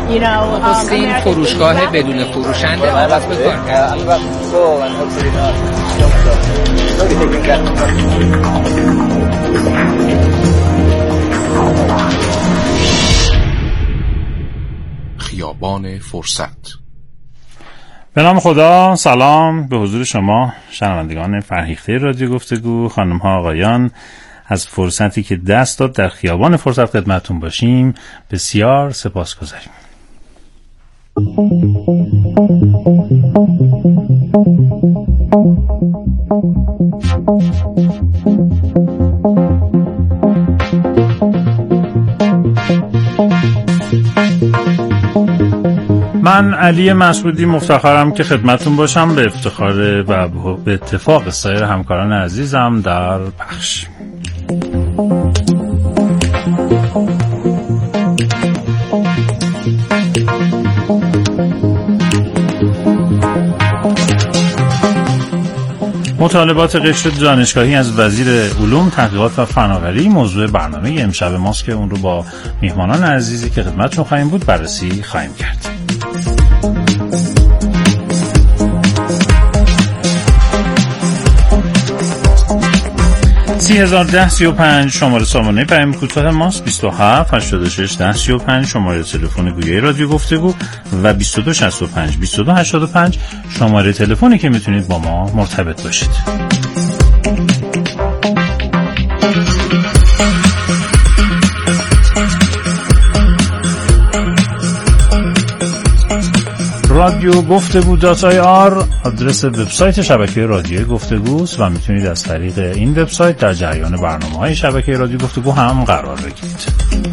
این فروشگاه بدون فروشنده عوض بکن. خیابان فرصت. به نام خدا، سلام به حضور شما شنوندگان فرهیخته رادیو گفتگو، خانم ها آقایان. از فرصتی که دست داد در خیابان فرصت خدمتتون باشیم بسیار سپاسگزاریم. من علی مسعودی مفتخرم که خدمتتون باشم به افتخار و به اتفاق سایر همکاران عزیزم در پخش. مطالبات قشر دانشگاهی از وزیر علوم، تحقیقات و فناوری موضوع برنامه امشب ماست که اون رو با میهمانان عزیزی که خدمتتون خواهیم بود بررسی خواهیم کرد. 301035 شماره سامانه پیام کوتاه ماست، 27 86 1035 شماره تلفن گویای رادیو گفتگو و 2265 2285 شماره تلفنی که میتونید با ما مرتبط باشید. رادیو گفتگو .ir آدرس وبسایت شبکه رادیو گفتگوست و میتونید از طریق این وبسایت در جریان برنامه‌های شبکه رادیو گفتگو هم قرار بگیرید.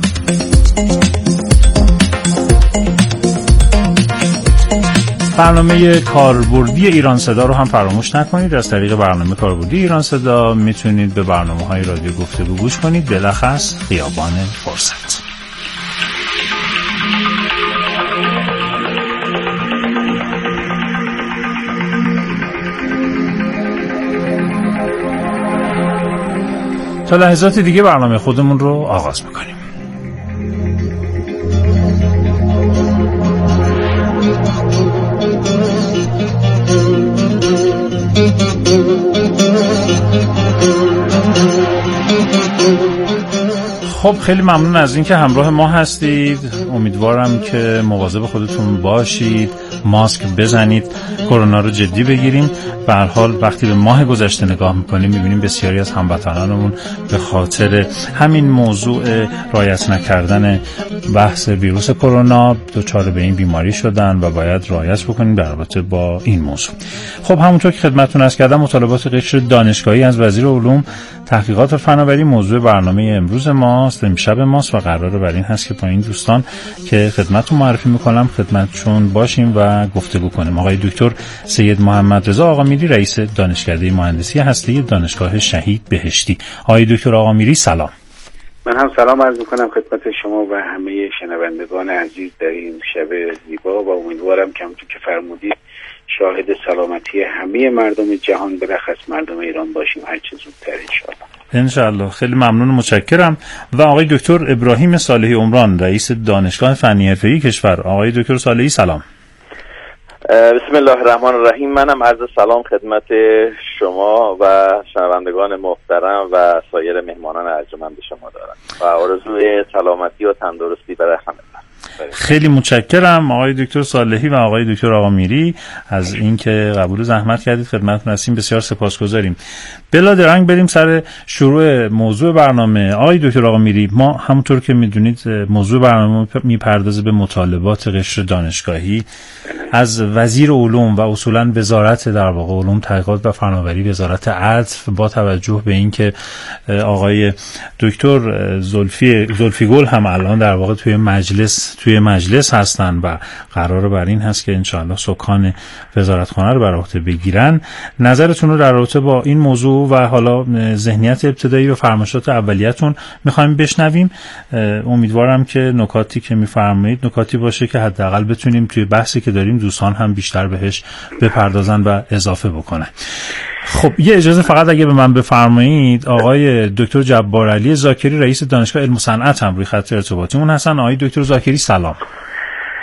برنامه کاربردی ایران صدا رو هم فراموش نکنید. از طریق برنامه کاربردی ایران صدا میتونید به برنامه‌های رادیو گفتگو گوش کنید، بلخص خیابان فرصت. تا لحظات دیگه برنامه خودمون رو آغاز میکنیم. خب خیلی ممنون از اینکه همراه ما هستید. امیدوارم که مواظب خودتون باشید، ماسک بزنید، کرونا رو جدی بگیریم. به هر حال وقتی به ماه گذشته نگاه میکنیم میبینیم بسیاری از هموطنانمون به خاطر همین موضوع رعایت نکردن بحث ویروس کرونا دچار به این بیماری شدن و باید رعایت بکنیم در رابطه با این موضوع. خب همونطور که خدمتتون عرض کردم، مطالبات قشر دانشگاهی از وزیر علوم، تحقیقات و فناوری موضوع برنامه امروز ماست، امشب ماست و قراره بر این هست که با این دوستان که خدمتتون معرفی میکنم خدمتشون باشیم و گفتگو کنیم. آقای دکتر سید محمد رضا آقامیری، رئیس دانشکده مهندسی هسته‌ای دانشگاه شهید بهشتی. آقای دکتر آقامیری سلام. من هم سلام عرض میکنم خدمت شما و همه شنوندگان عزیز در این شب زیبا و امیدوارم که همونطور که فرمودید شاهد سلامتی همه مردم جهان، بلخص مردم ایران باشیم هر چه زودتر انشالله. خیلی ممنون و متشکرم. و آقای دکتر ابراهیم صالحی عمران، رئیس دانشگاه فنی حرفه‌ای کشور. آقای دکتر صالحی سلام. بسم الله الرحمن الرحیم. منم عرض سلام خدمت شما و شنوندگان محترم و سایر مهمانان ارجمند شما دارم و آرزوی سلامتی و تندرستی برای همه. خیلی متشکرم آقای دکتر صالحی و آقای دکتر آقامیری از اینکه قبول زحمت کردید خدمتتون هستیم، بسیار سپاسگزاریم. بلا درنگ بریم سر شروع موضوع برنامه. آقای دکتر آقامیری، ما همونطور که میدونید موضوع برنامه میپردازه به مطالبات قشر دانشگاهی از وزیر علوم و اصولاً وزارت در واقع علوم، تحقیقات و فناوری، وزارت عطف، با توجه به اینکه آقای دکتر زلفی گل هم الان در واقع توی مجلس هستن و قرار بر این هست که انشاءالله سکان وزارتخانه رو بر عهده بگیرن. نظرتون رو در رابطه با این موضوع و حالا ذهنیت ابتدایی و فرمایشات اولیه‌تون می‌خوایم بشنویم. امیدوارم که نکاتی که می‌فرمایید نکاتی باشه که حداقل بتونیم توی بحثی که داریم دوستان هم بیشتر بهش بپردازن و اضافه بکنن. خب یه اجازه فقط اگه به من بفرمایید، آقای دکتر جبارعلی زاکری، رئیس دانشگاه علم و صنعت هم روی خط ارتباطیمون هستن. آقای دکتر زاکری سلام.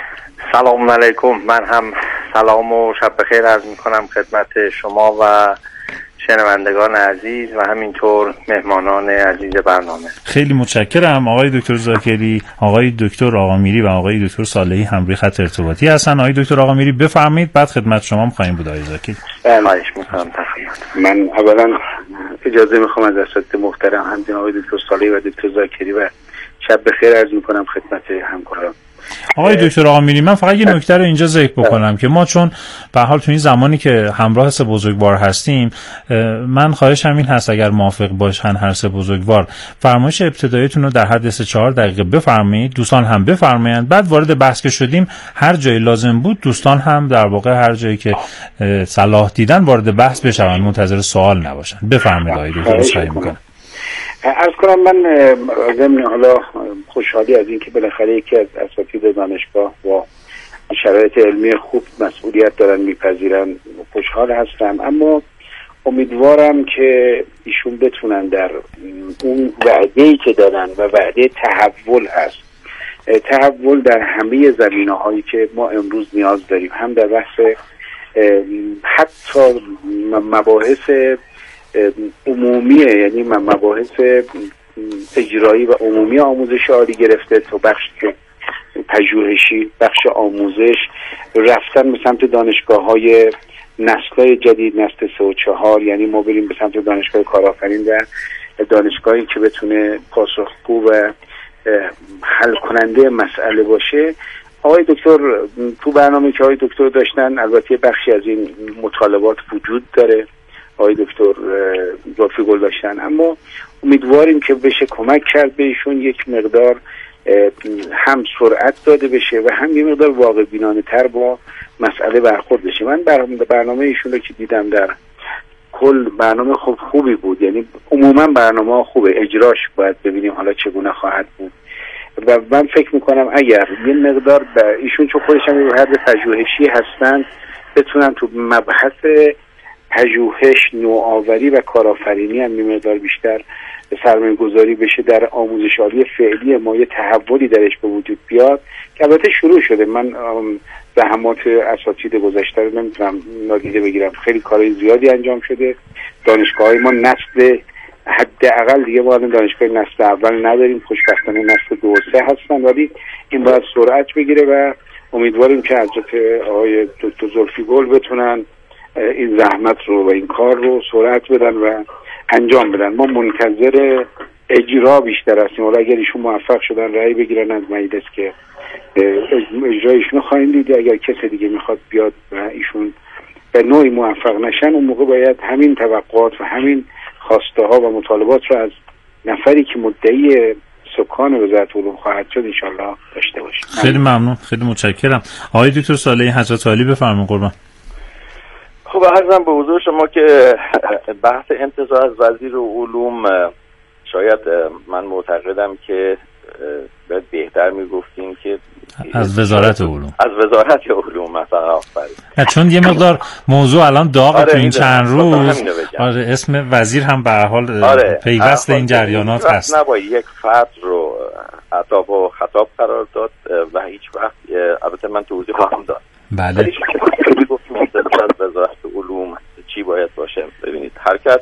سلام علیکم. من هم سلام و شب بخیر عرض میکنم خدمت شما و شنوندگان عزیز و همینطور مهمانان عزیز برنامه. خیلی متشکرم. آقای دکتر زاکری، آقای دکتر آقامیری و آقای دکتر صالحی هم روی خط ارتباطی هستن. آقای دکتر آقامیری بفرمایید، بعد خدمت شما خواهیم بود. آقای زاکری خواهش میکنم. من اولا اجازه میخوام از اساتید محترم هم جناب آقای دکتر صالحی و دکتر زاکری و شب بخیر عرض میکنم خدمت همکاران. آقای دکتر آقامیری، من فقط یه نکته رو اینجا ذکر بکنم که ما چون به حال تو این زمانی که همراه سه بزرگوار هستیم، من خواهشم این هست اگر موافق باشن هر سه بزرگوار فرمایش ابتداییتون رو در حد 3-4 دقیقه بفرمایید، دوستان هم بفرمایند، بعد وارد بحث که شدیم هر جایی لازم بود دوستان هم در واقع هر جایی که صلاح دیدن وارد بحث بشن، منتظر سوال نباشن. بفرمایید آقای دکتر. سعی می‌کنم عرض کنم من ضمن حالا خوشحالی از این که بالاخره یکی از اساتید دانشگاه با شرایط علمی خوب مسئولیت دارن میپذیرن خوشحال هستم، اما امیدوارم که ایشون بتونن در اون وعده‌ای که دادن و وعده تحول هست، تحول در همه زمینه‌هایی که ما امروز نیاز داریم، هم در بحث حتی مباحث عمومیه، یعنی مباحث اجرایی و عمومی آموزش عالی گرفته تا بخش پژوهشی، بخش آموزش، رفتن به سمت دانشگاه‌های نسل‌های جدید، نسل 3 و 4، یعنی ما بریم به سمت دانشگاه کارآفرین و دانشگاهی که بتونه پاسخگو و حل کننده مسئله باشه. آقای دکتر تو برنامه که آقای دکتر داشتن البته بخشی از این مطالبات وجود داره، آقای دکتر لطفی گل داشتن، اما امیدواریم که بشه کمک کرد بهشون یک مقدار هم سرعت داده بشه و هم یک مقدار واقع بینانه تر با مسئله برخورد بشه. من برنامه ایشون رو که دیدم در کل برنامه خوبی بود، یعنی عموما برنامه خوبه، اجراش باید ببینیم حالا چگونه خواهد بود و من فکر میکنم اگر یه مقدار ایشون چون خودشون به حد پژوهشی هستن بتونن تو مبحث پژوهش، نوآوری و کارآفرینی هم یه مقدار بیشتر سرمایه گذاری بشه در آموزش عالی فعلی ما، یه تحولی درش به وجود بیاد که البته شروع شده. من زحمات اساتید گذشته رو نمیتونم نادیده بگیرم، خیلی کارهای زیادی انجام شده. دانشگاه‌های ما نسل حداقل دیگه ما دانشگاه نسل اول نداریم، خوشبختانه نسل 2 و 3 هستن، ولی این باید سرعت بگیره و امیدواریم که حضرت آقای دکتر زلفی گل بتونن این زحمت رو و این کار رو سرعت بدن و انجام بدن. ما منتظر اجرا بیشتر هستیم، حالا اگر ایشون موفق شدن رأی بگیرن از مجلس که اجرایشون خواهیم دید، اگر کسی دیگه میخواد بیاد و ایشون به نوعی موفق نشن، اون موقع باید همین توقعات و همین خواسته ها و مطالبات رو از نفری که مدعی سکان وزارت علوم خواهد شد انشالله داشته باشیم. خیلی ممنون، خیلی متشکرم. آقای دکتر صالحی حضرت عالی بفرمایید. قربان. خب عرضم به حضور شما که بحث انتظار از وزیر علوم شاید من معتقدم که بهتر میگفتیم که از وزارت علوم، از وزارت علوم مثلا. آفرین. چون یه مقدار موضوع الان داغه تو این چند روز. اسم وزیر هم به هر حال پیوست این جریانات هست. نباید یک فرد رو عطاب و خطاب قرار داد و هیچ وقت البته من توضیح خواهم داد. بله. وزارت علوم چی باید باشه؟ ببینید حرکت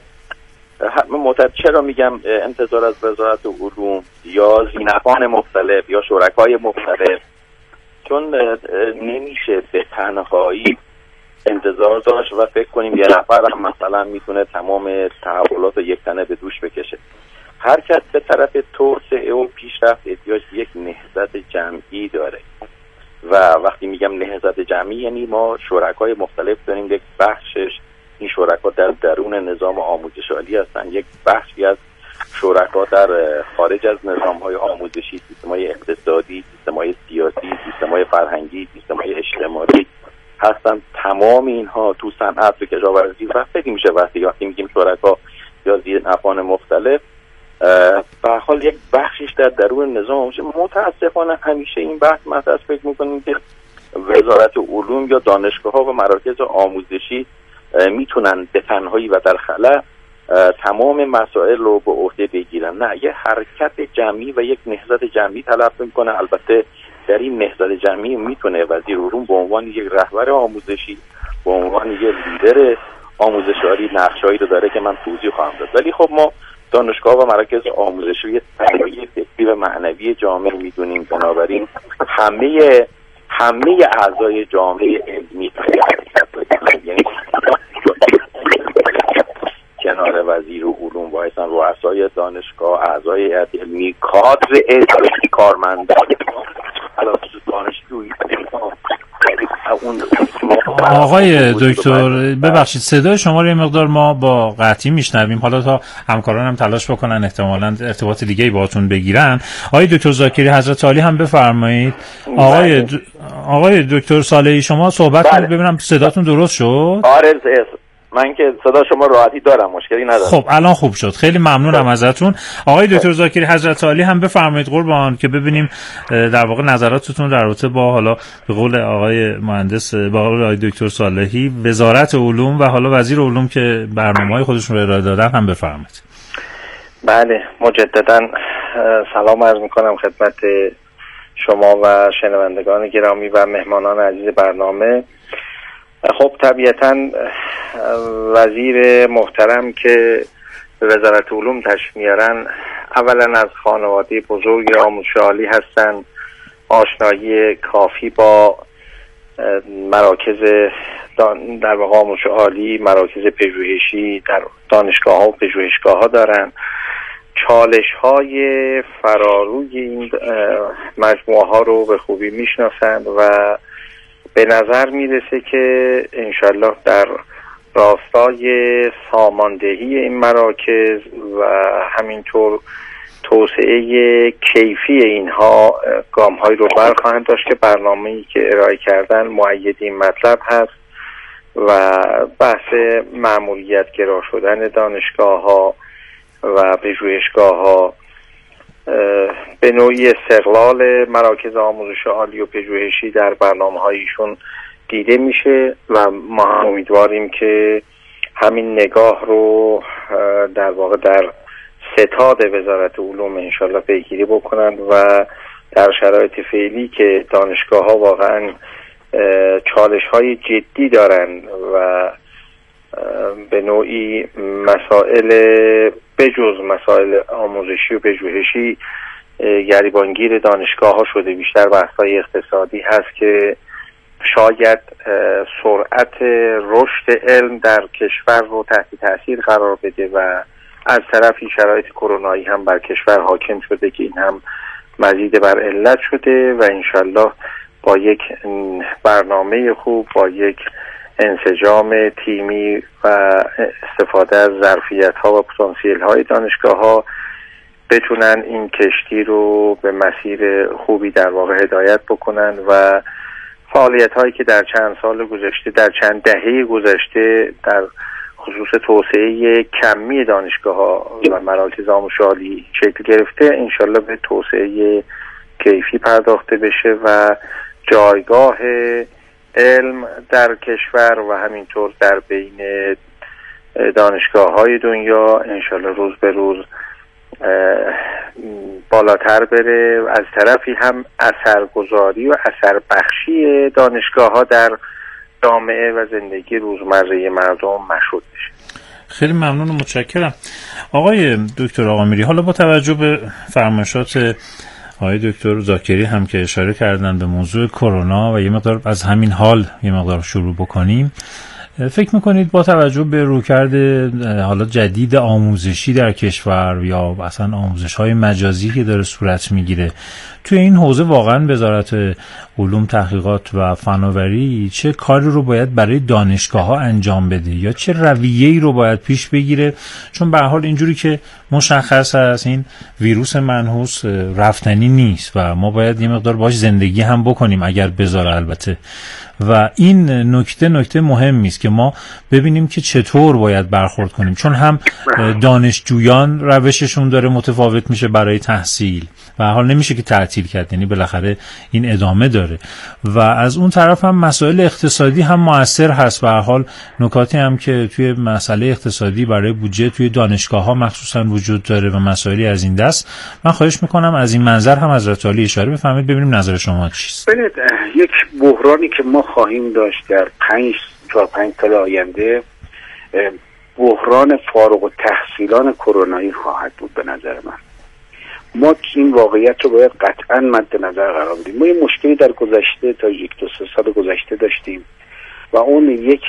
چرا میگم انتظار از وزارت علوم یا زینفان مختلف یا شرکای مختلف؟ چون نمیشه به تنهایی انتظار داشت و فکر کنیم یه نفر هم مثلا میتونه تمام تحولات رو یک تنه به دوش بکشه. حرکت به طرف توسعه و پیشرفت احتیاج یک نهضت جمعی داره و وقتی میگم نهضت جمعی یعنی ما شرکای مختلف داریم، یک بخشش این شرکا در درون نظام آموزش عالی هستن، یک بخشی از شرکا در خارج از نظام‌های آموزشی، سیستم‌های اقتصادی، سیستم‌های سیاسی، سیستم‌های فرهنگی، سیستم‌های اجتماعی هستن. تمام اینها تو صنعت و کشاورزی وقتی میشه وقتی میگیم شرکا یا زیرنفعان مختلف به حال یک بخشش در درون نظام آموزشی. متاسفانه همیشه این بحث مطرح فکر می‌کنیم که وزارت علوم یا دانشگاه‌ها و مراکز آموزشی میتونن به تنهایی و در خلا تمام مسائل رو به عهده بگیرن. نه، یه حرکت جمعی و یک نهضت جمعی طلب میکنه. البته در این نهضت جمعی میتونه وزیر علوم به عنوان یک رهبر آموزشی، به عنوان یک لیدر آموزشی نقشه‌ای رو داره که من توضیح خواهم داد. ولی خب ما دانشگاه و مراکز آموزشی تربیتی فکری و معنوی جامعه میدونیم، بنابراین همه اعضای جامعه علمی یعنی کنار وزیر علوم وایسن، رؤسای دانشگاه، اعضای هیئت علمی، کادر علمی، کارمندان، دانشجویی. آقای دکتر ببخشید صدای شما رو یه مقدار ما با قطعی میشنویم، حالا تا همکاران هم تلاش بکنن احتمالاً ارتباط دیگه‌ای باهاتون بگیرن. آقای دکتر زاکری حضرت عالی هم بفرمایید. آقای دکتر صالحی شما صحبت کنید ببینم صداتون درست شد. آره من که صدا شما راحتی دارم، مشکلی ندارم. خب الان خوب شد، خیلی ممنونم ازتون. آقای دکتر زاکری حضرت عالی هم بفرمایید قربان، که ببینیم در واقع نظراتتون در رابطه با حالا به قول آقای مهندس، با قول آقای دکتر صالحی وزارت علوم و حالا وزیر علوم که برنامه‌های خودشون رو ارائه دادن هم بفرمایید. بله، مجددا سلام عرض می‌کنم خدمت شما و شنوندگان گرامی و مهمانان عزیز برنامه. خب طبیعتاً وزیر محترم که به وزارت علوم تشریف میارن اولا از خانواده بزرگ آموزش عالی هستن، آشنایی کافی با مراکز در واقع آموزش عالی، مراکز پژوهشی در دانشگاه ها و پژوهشگاه ها دارن، چالش های فراروی این مجموعه ها رو به خوبی میشناسند و به نظر میرسه که انشالله در راستای ساماندهی این مراکز و همینطور توسعه کیفی اینها گام‌های رو برخواهند داشت که برنامه‌ای که ارائه کردن مؤید این مطلب هست و بحث مأموریت گرا شدن دانشگاه‌ها و پژوهشگاه‌ها به نوعی استقلال مراکز آموزش عالی و پژوهشی در برنامه‌هایشون دیده میشه و ما هم امیدواریم که همین نگاه رو در واقع در ستاد وزارت علوم انشالله پیگیری بکنند و در شرایط فعلی که دانشگاه‌ها واقعا چالش‌های جدی دارن و به نوعی مسائل بجز مسائل آموزشی و پژوهشی گریبانگیر دانشگاه‌ها شده، بیشتر بحث‌های اقتصادی هست که شاید سرعت رشد علم در کشور رو تحت تاثیر قرار بده و از طرفی شرایط کرونایی هم بر کشور حاکم شده که این هم مزید بر علت شده و انشالله با یک برنامه خوب، با یک انسجام تیمی و استفاده از ظرفیت‌ها و پتانسیل‌های دانشگاه‌ها بتونن این کشتی رو به مسیر خوبی در واقع هدایت بکنن و فعالیت‌هایی که در چند سال گذشته، در چند دهه گذشته در خصوص توسعه کمی دانشگاه‌ها و مراکز آموزش عالی شکل گرفته انشالله به توسعه کیفی پرداخته بشه و جایگاه علم در کشور و همینطور در بین دانشگاه‌های دنیا انشالله روز به روز بالاتر بره. از طرفی هم اثرگذاری و اثر بخشی دانشگاه‌ها در جامعه و زندگی روزمره مردم مشهود بشه. خیلی ممنون و متشکرم آقای دکتر آقامیری. حالا با توجه به فرمایشات آقای دکتر زاکری هم که اشاره کردن به موضوع کرونا و یه مقدار از همین حال یه مقدار شروع بکنیم، فکر میکنید با توجه به رویکرد حالا جدید آموزشی در کشور یا اصلا آموزش‌های مجازی که داره صورت میگیره توی این حوزه واقعا وزارت علوم، تحقیقات و فناوری چه کاری رو باید برای دانشگاه‌ها انجام بده یا چه رویه‌ای رو باید پیش بگیره؟ چون به هر حال اینجوری که مشخص است این ویروس منحوس رفتنی نیست و ما باید یه مقدار باش زندگی هم بکنیم اگر بذاره البته. و این نکته مهمی است که ما ببینیم که چطور باید برخورد کنیم، چون هم دانشجویان روششون داره متفاوت میشه برای تحصیل و حال نمیشه که تعطیل تحصیل کرد، یعنی بالاخره این ادامه داره. و از اون طرف هم مسائل اقتصادی هم مؤثر هست. به هر حال نکاتی هم که توی مسئله اقتصادی برای بودجه توی دانشگاه‌ها مخصوصا وجود داره و مسائلی از این دست. من خواهش میکنم از این منظر هم حضرت عالی اشاره بفرمایید، ببینیم نظر شما چیست. ببینید، یک بحرانی که ما خواهیم داشت در 5 سال آینده بحران فارغ التحصیلان کرونایی خواهد بود. به نظر من ما این واقعیت رو باید قطعا مد نظر قرار بدیم. ما یه مشکلی در گذشته تا 1-2 سال گذشته داشتیم و اون یک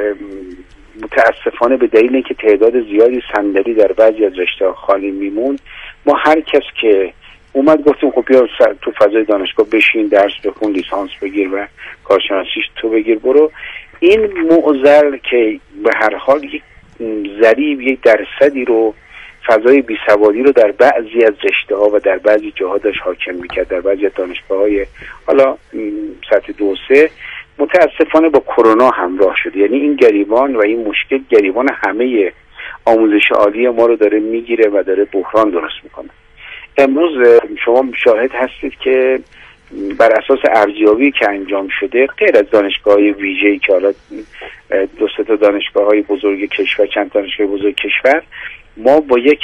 متاسفانه به دلیل اینکه تعداد زیادی صندلی در بعضی از رشته خالی میمون، ما هر کس که اومد گفتیم خب بیا تو فضای دانشگاه بشین، درس بخون، لیسانس بگیر و کارشناسیش تو بگیر برو. این معضل که به هر حال یک ضریب، یک درصدی رو، فضای بیسوادی رو در بعضی از رشته ها و در بعضی جاها داشت حاکم میکرد، در بعضی از دانشگاه های حالا سطح 2-3 متاسفانه با کرونا همراه شد. یعنی این گریبان و این مشکل گریبان همه آموزش عالی ما رو داره میگیره و داره بحران درست میکنه. امروز شما شاهد هستید که بر اساس ارزیابی که انجام شده، غیر از دانشگاه‌های ویژه‌ای که حالا 2-3 دانشگاه‌های بزرگ کشور، چند دانشگاه بزرگ کشور، ما با یک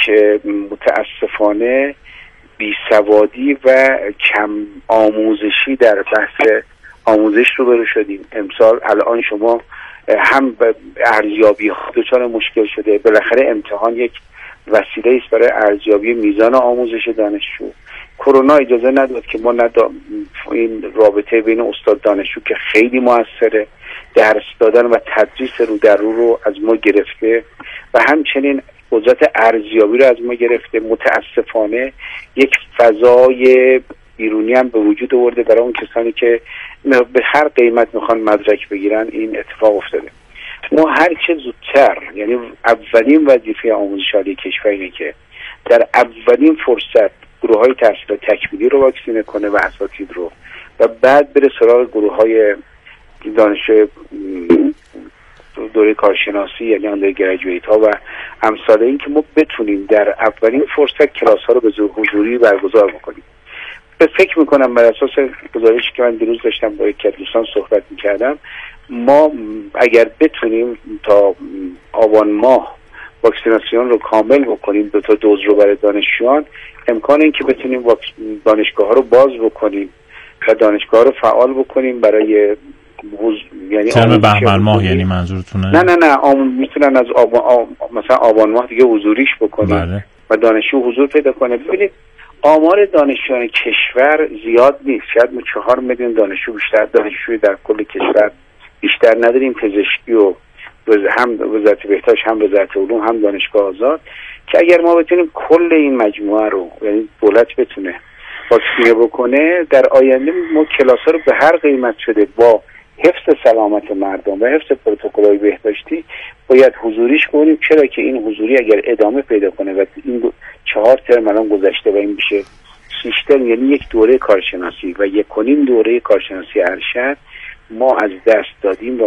متاسفانه بیسوادی و کم آموزشی در بحث آموزش روبرو شدیم. امسال الان شما هم ارزیابی دچار مشکل شده، بالاخره امتحان یک وسیله است برای ارزیابی میزان آموزش دانشجو. کرونا اجازه نداد که ما این رابطه بین استاد دانشجو که خیلی موثره، درس دادن و تدریس رو در رو از ما گرفته و همچنین قدرت ارزیابی رو از ما گرفته. متاسفانه یک فضای بیرونی هم به وجود آورده برای اون کسانی که به هر قیمت میخوان مدرک بگیرن. این اتفاق افتاده. ما هر چه زودتر، یعنی اولین وظیفه آموزش عالی کشور اینه که در اولین فرصت گروه‌های تحصیل تکمیلی رو واکسینه کنه و اساتید رو، و بعد بره سراغ گروه‌های دانشجو دوره کارشناسی یعنی اندرگریجویت ها و امثال این، که ما بتونیم در اولین فرصت کلاس ها رو به صورت حضوری برگزار بکنیم. فکر میکنم بر اساس گزارشی که من دیروز داشتم با یک دوستان صحبت میکردم، ما اگر بتونیم تا آبان ماه واکسیناسیون رو کامل بکنیم، 2 دوز رو برای دانشجویان، امکان این که بتونیم دانشگاه ها رو باز بکنیم و دانشگاه ها رو فعال بکنیم برای یعنی ترم بهمن ماه. یعنی منظورتونه؟ نه میتونن از مثلا آبان ماه دیگه حضوریش بکنیم. بله. و دانشجو حضور پیدا کنه. ببینید آمار دانشجویان کشور زیاد نیست، شاید ما 4 میلیون دانشجو بیشتر، دانشجوی در کل کشور بیشتر نداریم. پزشکی و هم وزارت بهداشت، هم وزارت علوم، هم دانشگاه آزاد، که اگر ما بتونیم کل این مجموعه رو، یعنی دولت بتونه واکسینه بکنه، در آینده ما کلاس‌ها رو به هر قیمت شده با حفظ سلامت مردم و حفظ پروتکل‌های بهداشتی باید حضوریش کنیم. چرا که این حضوری اگر ادامه پیدا کنه و این 4 ترم الان گذشته و این بشه 6 ترم، یعنی یک دوره کارشناسی و 1.5 دوره کارشناسی ارشد ما از دست دادیم و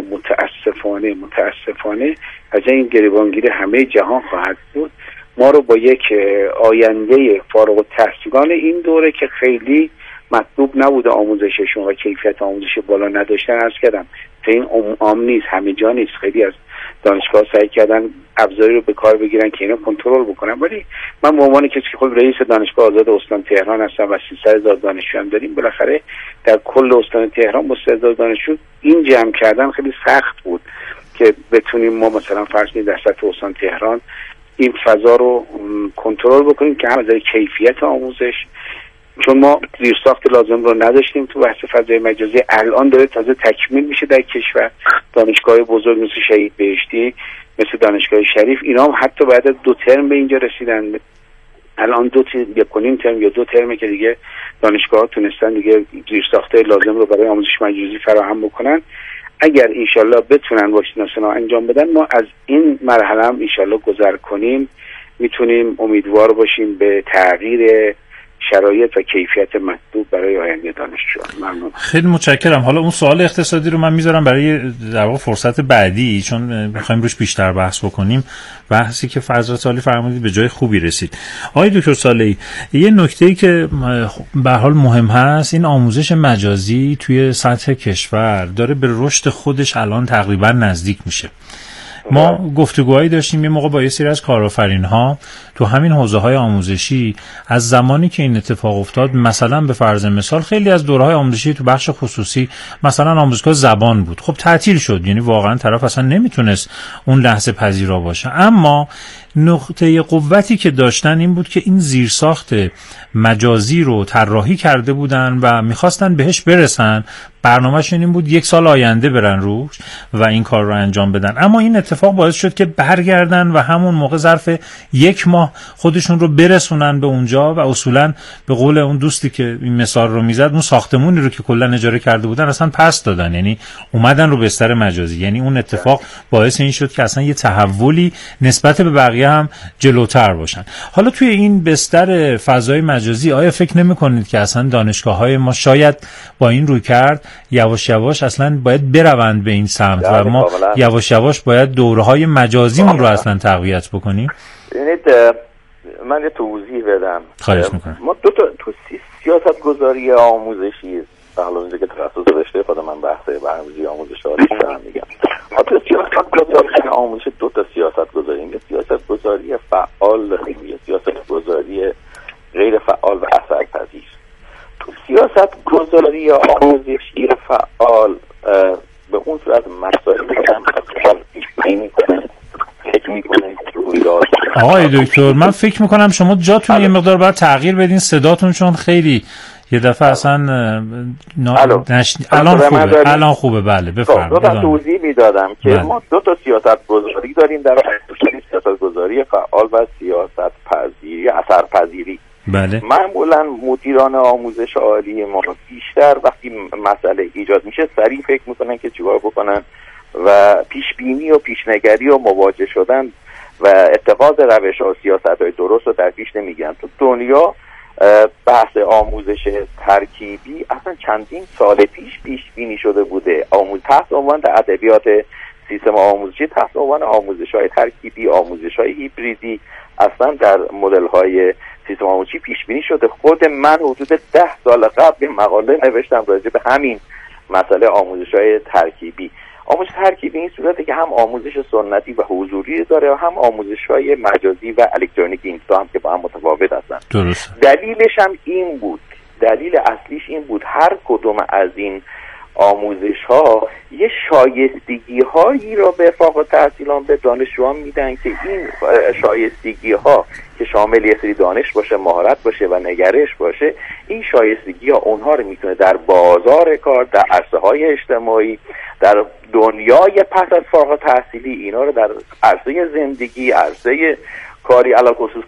متاسفانه از این گریبانگیری همه جهان خواهد بود. ما رو با یک آینده فارغ التحصیلان این دوره که خیلی مطلوب نبوده آموزششون و کیفیت آموزش بالا نداشتن، عرض کردم که این عام نیست، همه جا نیست. خیلی از دانشگاه سعی کردن ابزاری رو به کار بگیرن که اینو کنترل بکنن، ولی من به عنوان کسی که خود رئیس دانشگاه آزاد استان تهران هستم و 300,000 دانشجو هم داریم، بالاخره در کل استان تهران با 300,000 دانشجو این جمع کردن خیلی سخت بود که بتونیم ما مثلا فرض کنید در سطح استان تهران این فضا رو کنترل بکنیم که هم از کیفیت آموزش، چون ما زیرساخت لازم رو نداشتیم تو بحث فضای مجازی، الان داره تازه تکمیل میشه در کشور. دانشگاه بزرگ مثل شهید بهشتی، مثل دانشگاه شریف، اینا هم حتی بعد از 2 ترم به اینجا رسیدن. الان 1.5 ترم یا 2 ترمه که دیگه دانشگاه ها تونستن دیگه زیرساخت لازم رو برای آموزش مجازی فراهم بکنن. اگر انشالله بتونن واکسیناسیون انجام بدن، ما از این مرحله هم انشالله گذر کنیم، میتونیم امیدوار باشیم به تغییر شرایط و کیفیت مطلوب برای آینده دانشجویان. ممنون. خیلی متشکرم. حالا اون سوال اقتصادی رو من میذارم برای در واقع فرصت بعدی، چون می‌خوایم روش بیشتر بحث بکنیم. بحثی که حضرت عالی فرمودید به جای خوبی رسید. آقای دکتر صالحی، یه نکته‌ای که به هر حال مهم هست، این آموزش مجازی توی سطح کشور داره به رشد خودش الان تقریبا نزدیک میشه. ما گفتگوهایی داشتیم یه موقع با یه سری از کارآفرین‌ها تو همین حوزه‌های آموزشی، از زمانی که این اتفاق افتاد، مثلا به فرض مثال خیلی از دوره‌های آموزشی تو بخش خصوصی، مثلا آموزگاه زبان بود، خب تعطیل شد، یعنی واقعا طرف اصلا نمیتونست اون لحظه پذیرا باشه. اما نقطه قوتی که داشتن این بود که این زیرساخت مجازی رو طراحی کرده بودن و میخواستن بهش برسن. برنامه‌شون این بود 1 سال آینده برن روش و این کار رو انجام بدن. اما این اتفاق باعث شد که برگردن و همون موقع ظرف 1 ماه خودشون رو برسونن به اونجا و اصولاً به قول اون دوستی که این مثال رو میزد، اون ساختمونی رو که کلا اجاره کرده بودن اصلا پس دادن، یعنی اومدن رو بستر مجازی. یعنی اون اتفاق باعث این شد که اصلا یه تحولی نسبت به بقیه هم جلوتر باشن. حالا توی این بستر فضای مجازی آیا فکر نمی‌کنید که اصلا دانشگاه‌های ما شاید با این رویکرد یواش یواش اصلا باید بروند به این سمت و ما یواش یواش باید دوره‌های مجازیمون رو اصلا تقویت بکنیم؟ ببینید من یه توضیح بدم. خواهش میکنم. ما دو تا تو سیاست گذاری آموزشی، حالا اینجا که تخصص رشته خود من بحث برنامه‌ریزی آموزش دارم میگم. ما تو سیاست گذاری آموزش 2 تا سیاست گذاری، یه سیاست گذاری فعال، یه سیاست گذاری غیر فعال و اثرپذیر. تو سیاست گذاری آموزشی فعال به اون صورت مسائل آقای دکتر، من فکر میکنم شما جاتون یه مقدار باید تغییر بدین صداتون، چون خیلی یه دفعه اصلا الان خوبه. بله بفرمایید. 2 تا توضیح میدادم که ما 2 تا سیاست گذاری داریم در سیاست گذاری فعال و سیاست پذیری اثرپذیری. بله. معمولا مدیران آموزش عالی ما بیشتر وقتی مسئله ایجاد میشه سریع فکر میکنن که چیکار بکنن و پیش بینی و پیشنگری و مواجه شدن و اتخاذ روش و سیاست‌های درست رو در پیش نمیگیرن. تو دنیا بحث آموزش ترکیبی اصلا چندین سال پیش بینی شده بوده. تحت عنوان در ادبیات سیستم آموزشی تحت عنوان آموزش‌های ترکیبی، آموزش‌های هیبریدی اصلا در مدل‌های سیستم آموزشی پیش بینی شده. خود من حدود 10 سال قبل مقاله نوشتم راجع به همین مسئله آموزش‌های ترکیبی. آموزش ترکیبی این صورته که هم آموزش سنتی و حضوری داره و هم آموزش‌های مجازی و الکترونیکی، این دو هم که با هم متفاوت هستن. درست. دلیلش هم این بود، دلیل اصلیش این بود هر کدوم از این آموزش‌ها یه شایستگی‌هایی را به فارغ التحصیلان به دانشجویان میدن که این شایستگی‌ها که شامل یه سری دانش باشه، مهارت باشه و نگرش باشه، این شایستگی‌ها اونها رو میتونه در بازار کار، در عرصه‌های اجتماعی، در دنیای پس از فارغ التحصیلی، اینا رو در عرصه زندگی، عرصه کاری، علل خصوص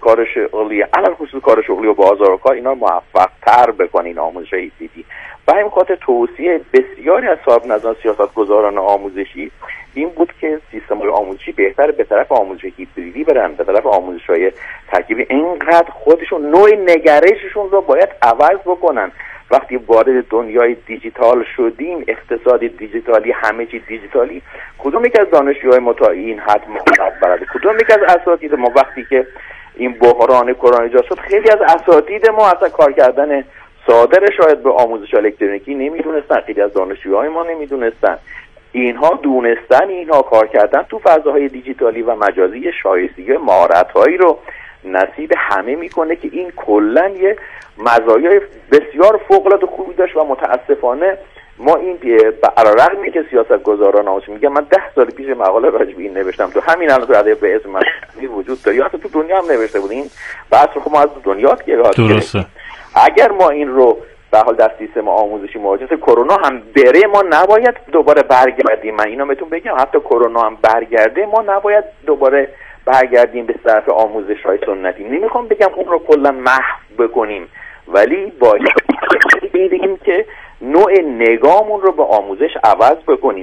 کار شغلی و بازار کار، اینا موفق‌تر بکنین آموزش‌های ایسیدی. و همین خاطر توصیه بسیاری از صاحب نظران سیاستگزاران آموزشی این بود که سیستم‌های آموزشی بهتره به طرف آموزش هیبریدی برن، به طرف آموزش‌های ترکیبی. اینقدر خودشون نوع نگرششون رو باید عوض بکنن. وقتی وارد دنیای دیجیتال شدیم، اقتصاد دیجیتالی، همه چیز دیجیتالی، کدوم یک از دانشجوهای ما تا این حد مقبل، کدوم یک از اساتید ما وقتی که این بحران کرونا ایجاد شد، خیلی از اساتید ما اصلا کار کردن ساده شاید به آموزش الکترونیکی نمیدونستن، خیلی از دانشجوهای ما نمیدونستن. اینها دونستن، اینها کار کردن تو فضاهای دیجیتالی و مجازی شایستگی مهارت‌هایی رو نصیب همه میکنه که این کلا یه مزایای بسیار فوق‌العاده خوبی داشت و متاسفانه ما این علیرغم که سیاستگزاران آموزشی میگن، من 10 سال پیش مقاله راجع به این نوشتم، تو همین الان تو ادبیات به اسم مجازی وجود داره، یا تو دنیا هم نوشته بود. این بحث رو خب ما از دنیا گرفتیم. اگر ما این رو به حال در سیستم آموزشی مواجهه کرونا هم بره، ما نباید دوباره برگردیم. من اینو بهتون بگم، حتی کرونا هم برگرده، ما نباید دوباره برگردیم به طرف آموزش‌های سنتی. نمیخوام بگم اون رو کلا محو بکنیم، ولی باید بگیم که نوع نگاهمون رو به آموزش عوض بکنیم.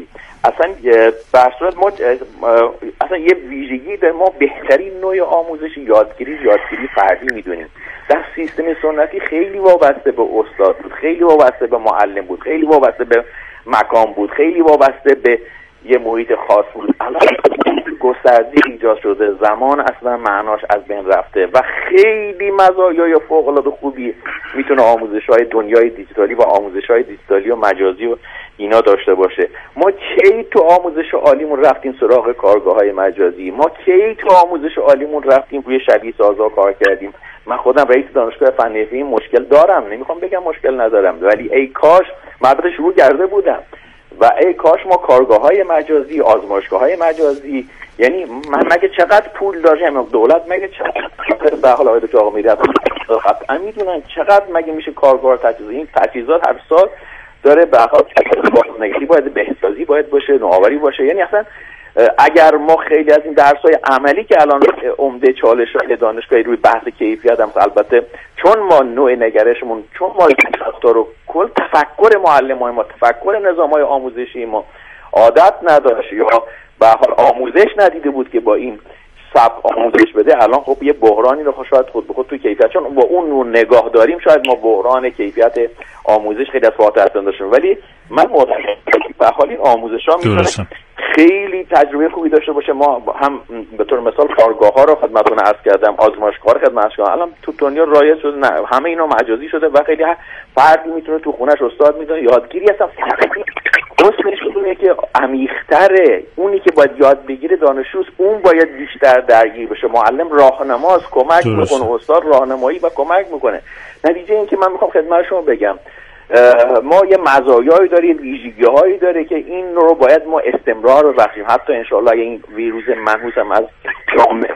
اصلا برصورت ما اصلا یه ویژگی داره، ما بهترین نوع آموزش یادگیری فردی میدونیم. در سیستم سنتی خیلی وابسته به استاد بود، خیلی وابسته به معلم بود، خیلی وابسته به مکان بود، خیلی وابسته به یه محیط خاص بود. الان گسترده ایجاد شده، زمان اصلا معناش از بین رفته و خیلی مزایای فوق‌العاده خوبی میتونه آموزش‌های دنیای دیجیتالی و آموزش‌های دیجیتالی و مجازی و اینا داشته باشه. ما کی تو آموزش عالیمون رفتیم سراغ کارگاه‌های مجازی؟ ما کی تو آموزش عالیمون رفتیم روی شبیه سازا کار کردیم؟ من خودم رئیس دانشگاه فن حرفه‌ای مشکل دارم، نمیخوام بگم مشکل ندارم، ولی ای کاش مدرسه شروع کرده بودم و ای کاش ما کارگاه‌های مجازی، آزمایشگاه‌های مجازی، یعنی من مگه چقدر پول دارم، دولت مگه چقدر به حال آقای دکتر آقا میری قطعا میدونن چقدر مگه میشه کارگاه تجهیزات، این تجهیزات هر سال داره به حال بازنگری باید، بهسازی باید باشه، نوآوری باشه. یعنی اصلا اگر ما خیلی از این درس‌های عملی که الان عمده چالش‌های دانشگاهی روی بحث کیفیت هم، البته چون ما نوع نگرشمون، چون ما رفتار و کل تفکر معلم‌های ما، تفکر نظام‌های آموزشی ما عادت نداشت یا به حال آموزش ندیده بود که با این سبک آموزش بده، الان خب یه بحرانی رو شاید خود به خود توی کیفیت، چون با اون نوع نگاه داریم شاید ما بحران کیفیت آموزش خیلی از فاطر اصلا داشتیم. ولی من معتقدم به حال این آموزش‌ها میتونه خیلی تجربه خوبی داشته باشه. ما هم به طور مثال کارگاه‌ها رو خدمتتون عرض کردم، آزمایشگاه رو خدمتتون عرض کردم، الان تو دنیا رایج شده، نه همه اینا مجازی شده و خیلی فردی میتونه تو خونه‌اش استاد میدونه یادگیری اصلا درستش اینه که عمیق‌تره، اونی که باید یاد بگیره دانشجوست، اون باید بیشتر درگیر بشه. معلم راهنماست، کمک میکنه، استاد راهنمایی و کمک میکنه. نتیجه این که من میخوام خدمت شما بگم ما یه مزایایی داریم، ویژگی‌هایی داره که این رو باید ما استمرار بخشیم. حتی انشاءالله اگه این ویروس منحوس هم از جامعه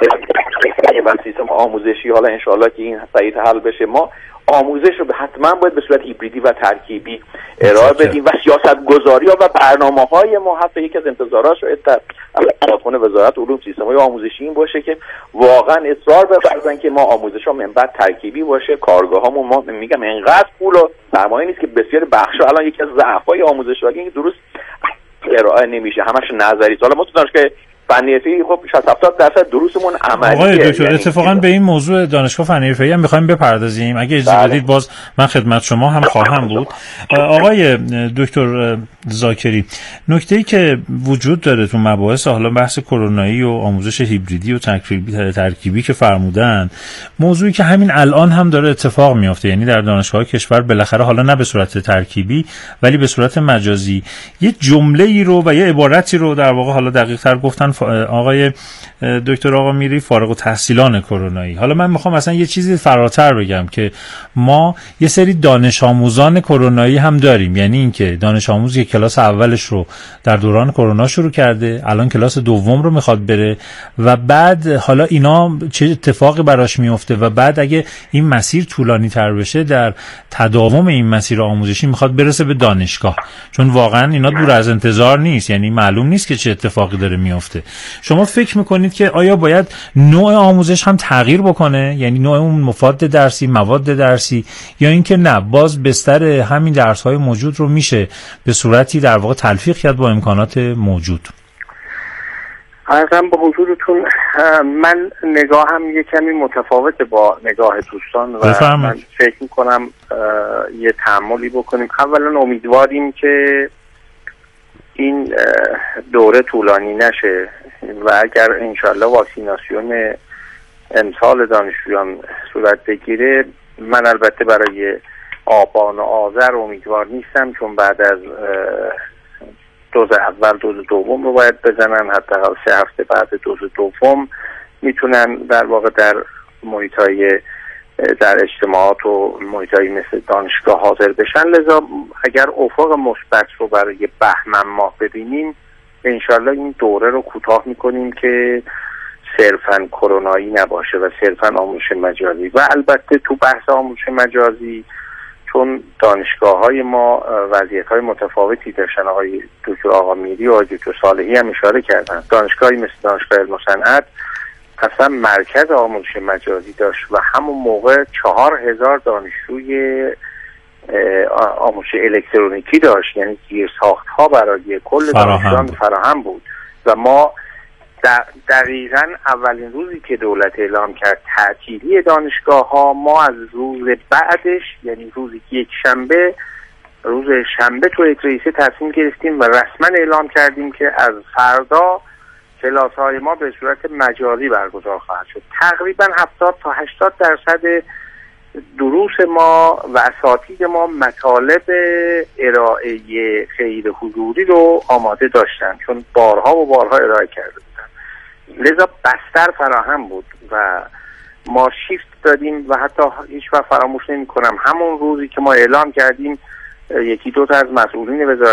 و سیستم آموزشی حالا انشاءالله که این سریع حل بشه، ما آموزش رو حتما باید به صورت هیبریدی و ترکیبی ارائه بدیم و سیاست گذاری ها و برنامه‌های ما حتی یکی از انتظارات شاید در خونه وزارت علوم سیستم‌های آموزشی این باشه که واقعا اصرار بفرمایند که ما آموزش‌ها منبع ترکیبی باشه. کارگاه‌هامون ما میگم اینقدر پول و سرمایه نیست که بسیار بخشا الان یکی از ضعف‌های آموزش‌های که درست ارائه نمیشه، همش نظری. حالا ما تو دانشگاه فن حرفه‌ای خب 60-70% دروسمون عملیه. آقای دکتر اتفاقا به این موضوع دانشگاه فن حرفه‌ای هم می‌خوایم بپردازیم، اگه اجازه بدید باز من خدمت شما هم خواهم بود. آقای دکتر زاکری، نکته‌ای که وجود داره تو مباحث حالا بحث کرونایی و آموزش هیبریدی و ترکیبی که فرمودن، موضوعی که همین الان هم داره اتفاق میفته، یعنی در دانشگاه کشور بالاخره حالا نه به صورت ترکیبی ولی به صورت مجازی یه جمله‌ای رو و یه عبارتی رو در واقع حالا دقیق‌تر گفتن آقای دکتر آقا میری فارغ التحصیلان کرونایی. حالا من میخوام اصلا یه چیزی فراتر بگم که ما یه سری دانش آموزان کرونایی هم داریم، یعنی اینکه دانش آموز یک کلاس اولش رو در دوران کرونا شروع کرده، الان کلاس دوم رو میخواد بره و بعد حالا اینا چه اتفاقی براش میفته و بعد اگه این مسیر طولانی تر بشه در تداوم این مسیر آموزشی میخواد برسه به دانشگاه، چون واقعا اینا دور از انتظار نیست، یعنی معلوم نیست که چه اتفاقی داره میفته. شما فکر میکنید که آیا باید نوع آموزش هم تغییر بکنه، یعنی نوع اون مفاد درسی، مواد درسی، یا اینکه نه باز بستر همین درس‌های موجود رو میشه به صورتی در واقع تلفیق کرد با امکانات موجود؟ عرضم به حضورتون من نگاهم یه کمی متفاوته با نگاه دوستان و من فکر میکنم یه تأملی بکنیم. اولا امیدواریم که این دوره طولانی نشه و اگر انشالله واکسیناسیون امسال دانشجویان صورت بگیره، من البته برای آبان و آذر امیدوار نیستم، چون بعد از دوز اول دوز دوم رو باید بزنن، حتی 3 هفته بعد دوز دوم میتونن در واقع در محیطای در اجتماعات و محیطایی مثل دانشگاه حاضر بشن. لذا اگر افق مثبت رو برای بهمن ماه ببینیم، انشالله این دوره رو کوتاه میکنیم که صرفاً کرونایی نباشه و صرفاً آموزش مجازی. و البته تو بحث آموزش مجازی چون دانشگاه‌های ما وضعیت‌های متفاوتی داشتن، آقای دکتر آقا میری و آقای دکتر صالحی هم اشاره کردن، دانشگاهی مثل دانشگاه علم و صنعت اصلا مرکز آموزش مجازی داشت و همون موقع 4000 دانشجوی آموزش الکترونیکی داشت، یعنی زیرساخت ها برای کل دانشجویان فراهم بود و ما دقیقاً اولین روزی که دولت اعلام کرد تعطیلی دانشگاه ها، ما از روز بعدش یعنی روزی که روز شنبه تو رئیسه تصمیم گرفتیم و رسما اعلام کردیم که از فردا کلاس های ما به صورت مجازی برگزار خواهد شد. تقریبا 70 تا 80% دروس ما و اساتید ما مطالب ارائه غیر حضوری رو آماده داشتن، چون بارها و بارها ارائه کرده بودن، لذا بستر فراهم بود و ما شیفت دادیم و حتی هیچ وقت فراموش نمی کنم همون روزی که ما اعلام کردیم یکی دو تا از مسئولین وزارت